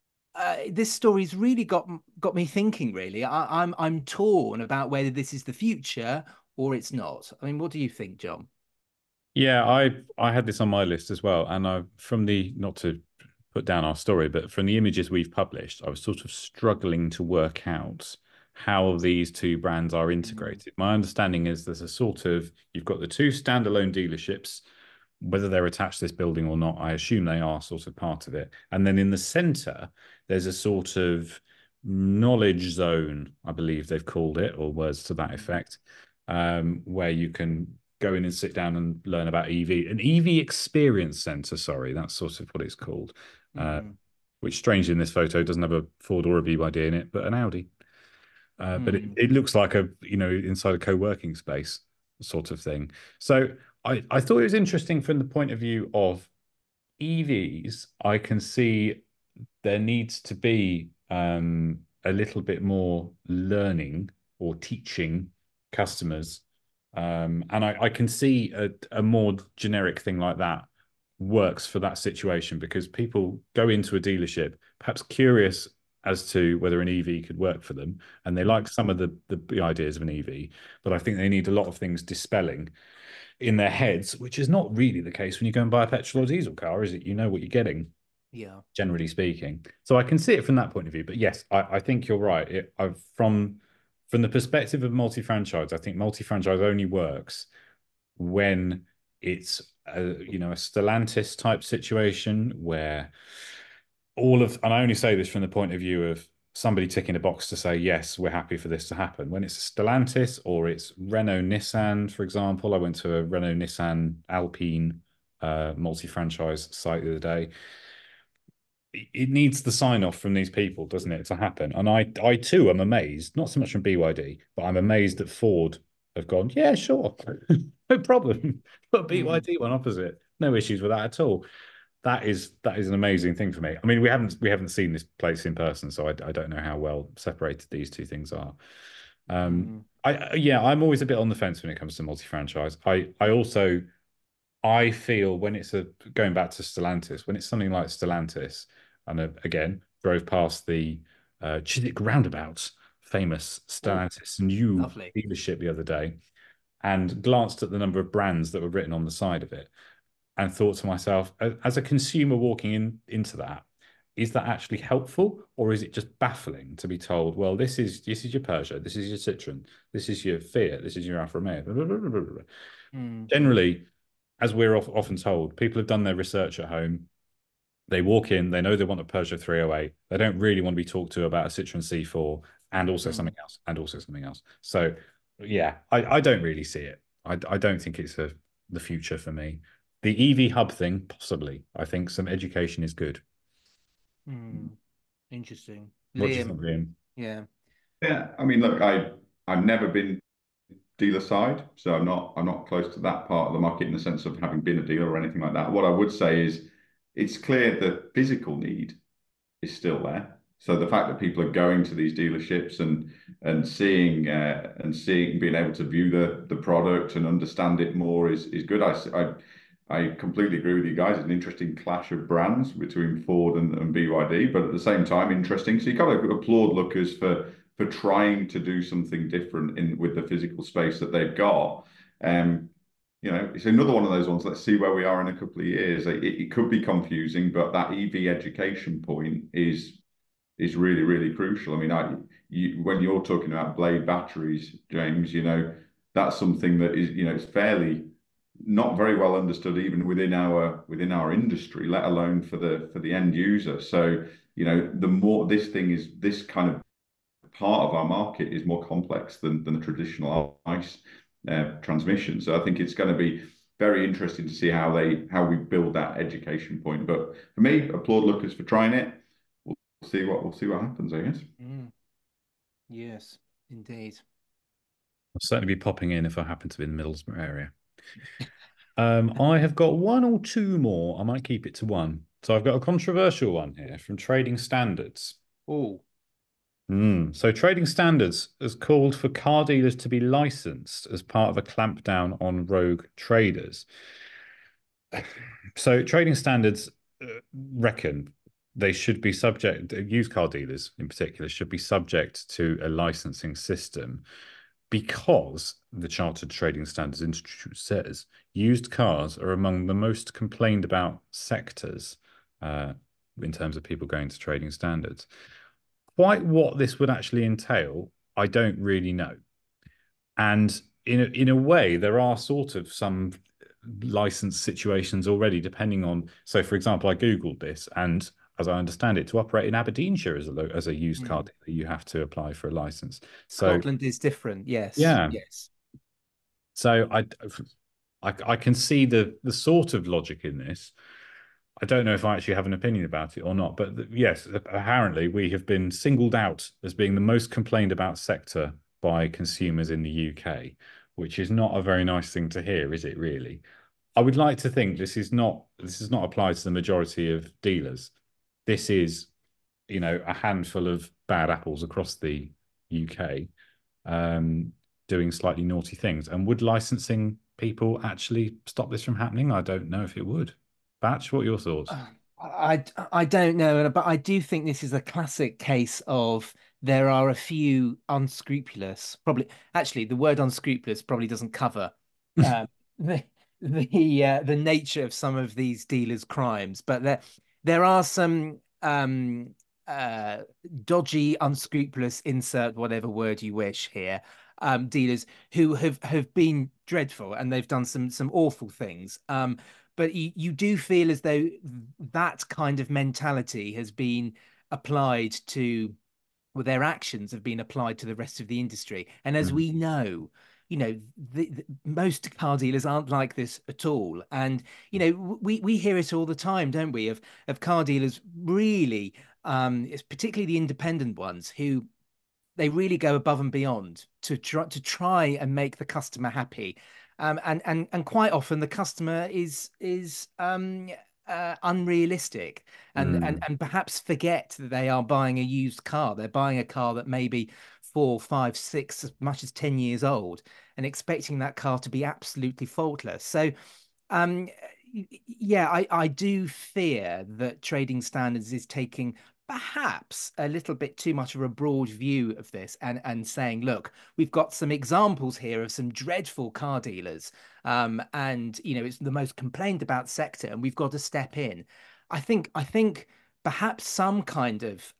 this story's really got me thinking. Really, I'm torn about whether this is the future or it's not. I mean, what do you think, John? Yeah, I had this on my list as well, and not to put down our story, but from the images we've published, I was sort of struggling to work out how these two brands are integrated. My understanding is there's a sort of, you've got the two standalone dealerships, whether they're attached to this building or not, I assume they are sort of part of it. And then in the center, there's a sort of knowledge zone, I believe they've called it, or words to that effect, where you can go in and sit down and learn about EV. An EV experience center, sorry, that's sort of what it's called. Which strangely in this photo doesn't have a Ford or a BYD in it, but an Audi. But it looks like inside a co-working space sort of thing. So I thought it was interesting from the point of view of EVs. I can see there needs to be a little bit more learning or teaching customers. And I can see a more generic thing like that works for that situation, because people go into a dealership perhaps curious as to whether an EV could work for them, and they like some of the ideas of an EV, but I think they need a lot of things dispelling in their heads, which is not really the case when you go and buy a petrol or diesel car, is it? You know what you're getting, generally speaking. So I can see it from that point of view. But yes, I think you're right. From the perspective of multi-franchise, I think multi-franchise only works when it's a Stellantis type situation where and I only say this from the point of view of somebody ticking a box to say, yes, we're happy for this to happen. When it's a Stellantis or it's Renault Nissan, for example, I went to a Renault Nissan Alpine multi-franchise site the other day. It needs the sign off from these people, doesn't it, to happen? And I too am amazed, not so much from BYD, but I'm amazed that Ford have gone, yeah, sure, no problem. Put BYD one opposite. No issues with that at all. That is an amazing thing for me. I mean, we haven't seen this place in person, so I don't know how well separated these two things are. I'm always a bit on the fence when it comes to multi-franchise. I feel when it's going back to Stellantis, when it's something like Stellantis, and again drove past the Chiswick roundabout, famous Stellantis new dealership the other day, and glanced at the number of brands that were written on the side of it, and thought to myself, as a consumer walking into that, is that actually helpful, or is it just baffling to be told, well, this is your Peugeot, this is your Citroen, this is your Fiat, this is your Alfa Romeo, blah, blah, blah, blah, blah. Generally, as we're often told, people have done their research at home. They walk in, they know they want a Peugeot 308. They don't really want to be talked to about a Citroen C4 and also something else, and also something else. So, yeah, I don't really see it. I don't think it's the future for me. The EV hub thing, possibly. I think some education is good. Interesting. What do you think, Liam? Yeah. Yeah, I mean, look, I've never been dealer side, so I'm not close to that part of the market in the sense of having been a dealer or anything like that. What I would say is it's clear the physical need is still there. So the fact that people are going to these dealerships and seeing being able to view the product and understand it more is good. I completely agree with you guys. It's an interesting clash of brands between Ford and BYD, but at the same time interesting. So you got to applaud Lookers for trying to do something different with the physical space that they've got. It's another one of those ones. Let's see where we are in a couple of years. It could be confusing, but that EV education point is really, really crucial. I mean, when you're talking about Blade batteries, James, that's something that is, it's fairly not very well understood even within our industry, let alone for the end user. So, the more this kind of part of our market is more complex than the traditional ICE transmission. So I think it's going to be very interesting to see how we build that education point. But for me, applaud Lucas for trying it. We'll see what happens, I guess. Yes, indeed. I'll certainly be popping in if I happen to be in the Middlesbrough area. I have got one or two more. I might keep it to one. So I've got a controversial one here from Trading Standards. Oh. So Trading Standards has called for car dealers to be licensed as part of a clampdown on rogue traders. So Trading Standards reckon they should be subject, used car dealers in particular, should be subject to a licensing system because the Chartered Trading Standards Institute says used cars are among the most complained about sectors in terms of people going to trading standards. Quite what this would actually entail, I don't really know. And in a way, there are sort of some license situations already, depending on. So, for example, I Googled this, and as I understand it, to operate in Aberdeenshire as a used car dealer, you have to apply for a license. So Scotland is different, yes. Yeah. Yes. So I can see the sort of logic in this. I don't know if I actually have an opinion about it or not, but yes, apparently we have been singled out as being the most complained about sector by consumers in the UK, which is not a very nice thing to hear, is it really? I would like to think this is not applied to the majority of dealers. This is, a handful of bad apples across the UK doing slightly naughty things. And would licensing people actually stop this from happening? I don't know if it would. Batch, what are your thoughts? I don't know, but I do think this is a classic case of there are a few unscrupulous. Probably, actually, the word unscrupulous probably doesn't cover the nature of some of these dealers' crimes, but there are some dodgy, unscrupulous, insert whatever word you wish here, dealers who have been dreadful and they've done some awful things. But you do feel as though that kind of mentality has been applied to, well, their actions have been applied to the rest of the industry. And as we know, most car dealers aren't like this at all. And, we hear it all the time, don't we, of car dealers really, it's particularly the independent ones who they really go above and beyond to try and make the customer happy. And quite often the customer is unrealistic and perhaps forget that they are buying a used car. They're buying a car that may be 4, 5, 6, as much as 10 years old, and expecting that car to be absolutely faultless. So, yeah, I do fear that Trading Standards is taking perhaps a little bit too much of a broad view of this and saying, look, we've got some examples here of some dreadful car dealers, and it's the most complained about sector, and we've got to step in. I think perhaps some kind of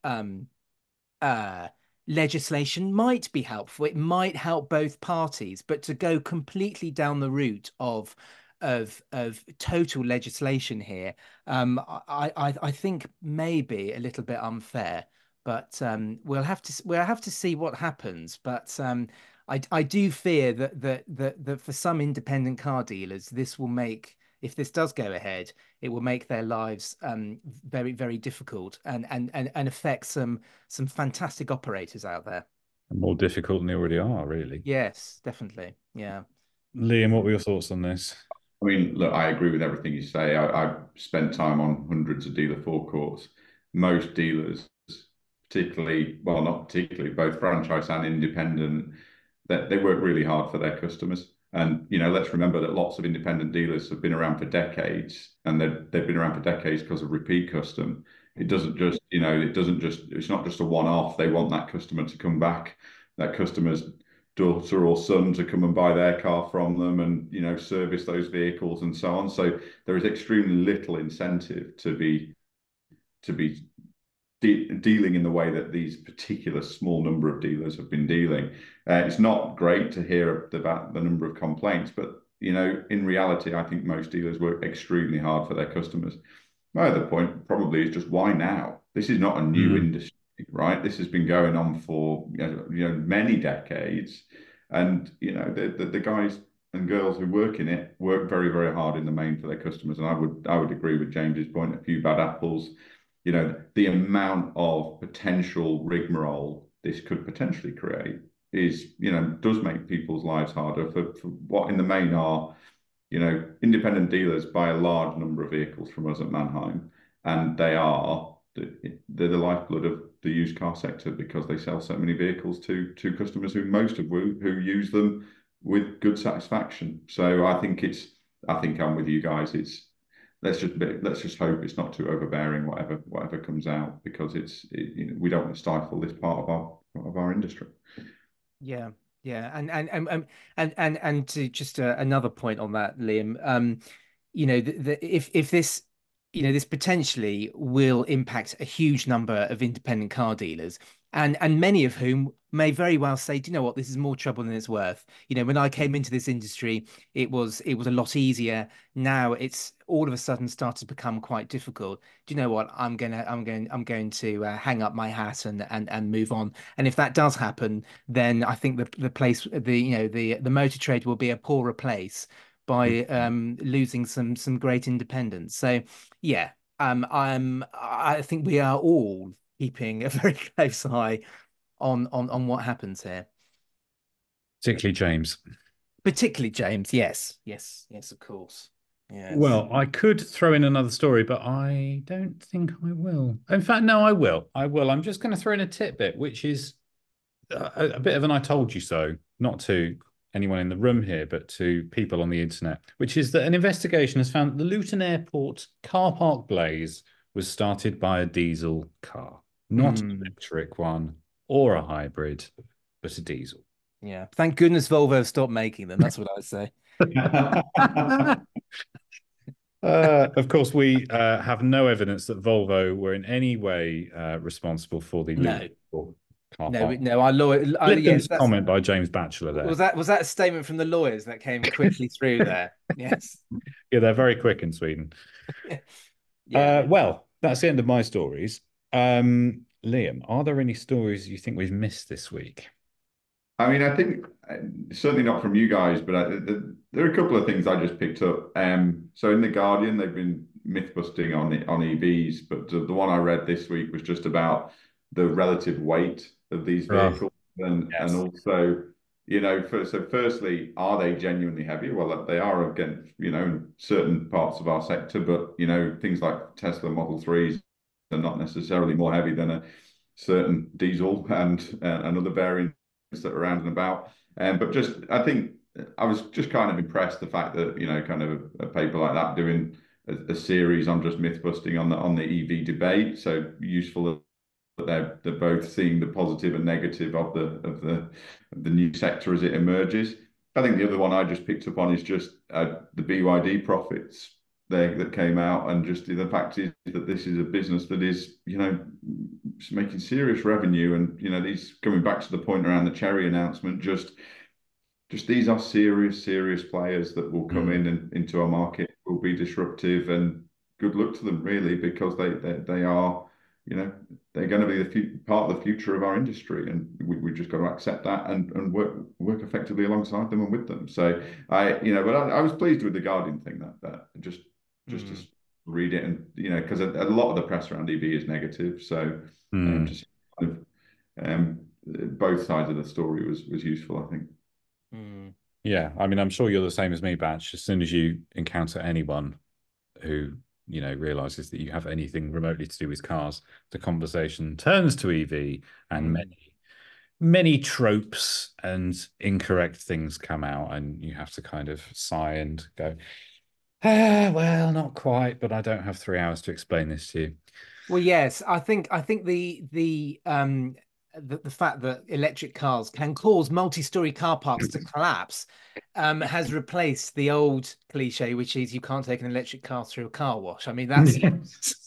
legislation might be helpful. It might help both parties, but to go completely down the route of total legislation here, I think maybe a little bit unfair, but we'll have to see what happens. But I do fear that for some independent car dealers, this will make, if this does go ahead, it will make their lives very, very difficult and affect some fantastic operators out there. More difficult than they already are, really. Yes, definitely. Yeah. Liam, what were your thoughts on this? I mean, look, I agree with everything you say. I've spent time on hundreds of dealer forecourts. Most dealers, not particularly, both franchise and independent, that they work really hard for their customers. And let's remember that lots of independent dealers have been around for decades, and they've been around for decades because of repeat custom. It's not just a one-off. They want that customer to come back, that customer's daughter or son to come and buy their car from them and service those vehicles and so on. So there is extremely little incentive to be dealing in the way that these particular small number of dealers have been dealing. It's not great to hear about the number of complaints, but in reality, I think most dealers work extremely hard for their customers. My other point probably is just why now? This is not a new industry, right? This has been going on for many decades, and the guys and girls who work in it work very, very hard in the main for their customers. And I would agree with James's point. A few bad apples. The amount of potential rigmarole this could potentially create is, does make people's lives harder for what in the main are, independent dealers buy a large number of vehicles from us at Manheim, and they're the lifeblood of the used car sector because they sell so many vehicles to customers who who use them with good satisfaction. So I think I'm with you guys. Let's just hope it's not too overbearing, whatever comes out, because we don't want to stifle this part of our industry. Yeah, and to just another point on that, Liam. If this, this potentially will impact a huge number of independent car dealers, and many of whom may very well say, do you know what, this is more trouble than it's worth. When I came into this industry, it was a lot easier. Now it's all of a sudden started to become quite difficult. Do you know what? I'm going to hang up my hat and move on. And if that does happen, then I think the motor trade will be a poorer place by losing some great independence. So yeah, I think we are all keeping a very close eye on what happens here. Particularly James. Yes, of course. Yes. Well, I could throw in another story, but I don't think I will. In fact, no, I will. I'm just going to throw in a tidbit, which is a bit of an I told you so, not to anyone in the room here, but to people on the internet, which is that an investigation has found that the Luton Airport car park blaze was started by a diesel car, not an electric one or a hybrid, but a diesel. Yeah. Thank goodness Volvo stopped making them. That's what I say. Of course, we have no evidence that Volvo were in any way responsible for the our lawyer. Yes, comment by James Batchelor there. Was that a statement from the lawyers that came quickly through there? Yes. Yeah, they're very quick in Sweden. Yeah. Well, that's the end of my stories. Liam, are there any stories you think we've missed this week? I mean, I think certainly not from you guys, but there are a couple of things I just picked up. So in The Guardian, they've been myth busting on EVs, but the one I read this week was just about the relative weight of these vehicles, and also, so firstly, are they genuinely heavy? Well, they are, again, in certain parts of our sector, but things like Tesla Model 3s are not necessarily more heavy than a certain diesel and other variants that are around and about. But I think I was just kind of impressed the fact that kind of a paper like that doing a series on just myth busting on the EV debate. So useful that they're both seeing the positive and negative of the new sector as it emerges. I think the other one I just picked up on is just the BYD profits that came out, and just the fact is that this is a business that is making serious revenue, and these, coming back to the point around the Chery announcement, just these are serious players that will come in and into our market, will be disruptive, and good luck to them really, because they are they're going to be part of the future of our industry, and we've just got to accept that and work effectively alongside them and with them. So but I was pleased with the Guardian thing, that just to read it, and because a lot of the press around EV is negative, so just kind of both sides of the story was useful, I think. Yeah, I mean, I'm sure you're the same as me, Batch. As soon as you encounter anyone who realizes that you have anything remotely to do with cars, the conversation turns to EV, and many tropes and incorrect things come out, and you have to kind of sigh and go, well, not quite, but I don't have 3 hours to explain this to you. Well, yes, I think the fact that electric cars can cause multi-story car parks to collapse has replaced the old cliche, which is you can't take an electric car through a car wash. I mean, that's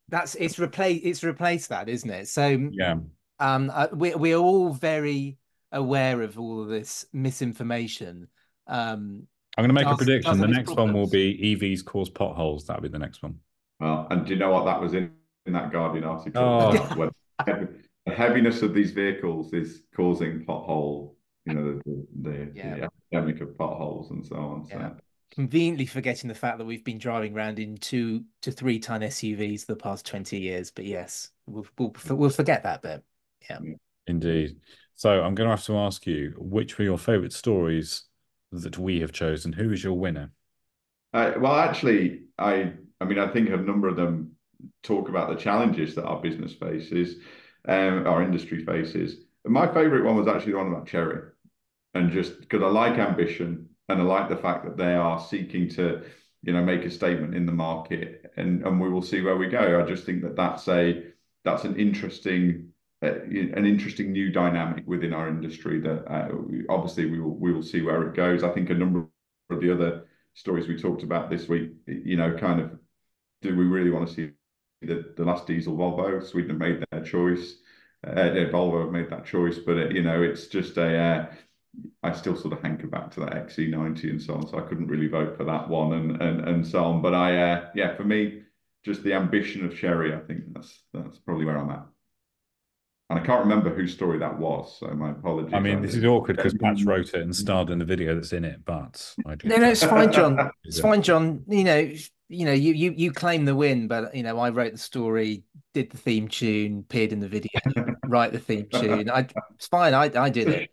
it's replaced that, isn't it? So Yeah. we're all very aware of all of this misinformation. I'm going to make a prediction. Does The have its next one will problems. be EVs cause potholes. That'll be the next one. Well, and do you know what that was in that Guardian article Oh. about whether the heaviness of these vehicles is causing pothole, the epidemic of potholes and so on. So. Yeah. Conveniently forgetting the fact that we've been driving around in 2 to 3 ton SUVs the past 20 years. But yes, we'll forget that bit. Yeah. Indeed. So I'm going to have to ask you, which were your favourite stories that we have chosen? Who is your winner? Well, actually, I mean, I think a number of them talk about the challenges that our business faces, our industry faces. My favourite one was actually the one about Chery, and just because I like ambition and I like the fact that they are seeking to, make a statement in the market, and we will see where we go. I just think that that's an interesting new dynamic within our industry that obviously we will see where it goes. I think a number of the other stories we talked about this week, kind of, do we really want to see the last diesel Volvo? Sweden have made their choice. Volvo have made that choice, but it's just I still sort of hanker back to that XC90 and so on. So I couldn't really vote for that one and so on. But for me, just the ambition of Chery, I think that's probably where I'm at. And I can't remember whose story that was, so my apologies. I mean, this is awkward because Patch wrote it and starred in the video that's in it, but no, it's fine, John. It's fine, John. You claim the win, but I wrote the story, did the theme tune, appeared in the video, write the theme tune. It's fine. I did it.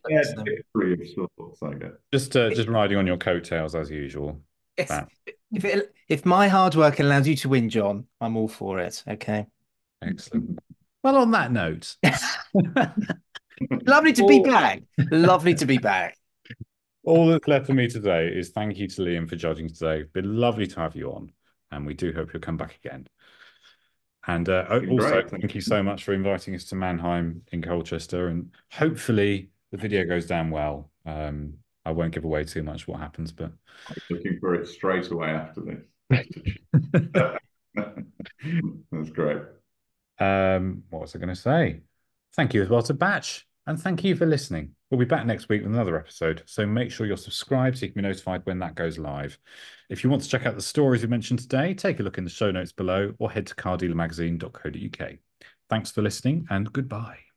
Just riding on your coattails as usual. If my hard work allows you to win, John, I'm all for it. Okay. Excellent. Well, on that note, lovely to be back. Lovely to be back. All that's left for me today is thank you to Liam for judging today. It's been lovely to have you on, and we do hope you'll come back again. And also, thank you so much for inviting us to Mannheim in Colchester, and hopefully the video goes down well. I won't give away too much what happens, but I'm looking for it straight away after this. That's great. What was I going to say? Thank you as well to Batch, and thank you for listening. We'll be back next week with another episode, so make sure you're subscribed so you can be notified when that goes live. If you want to check out the stories we mentioned today, take a look in the show notes below or head to cardealermagazine.co.uk. Thanks for listening and goodbye.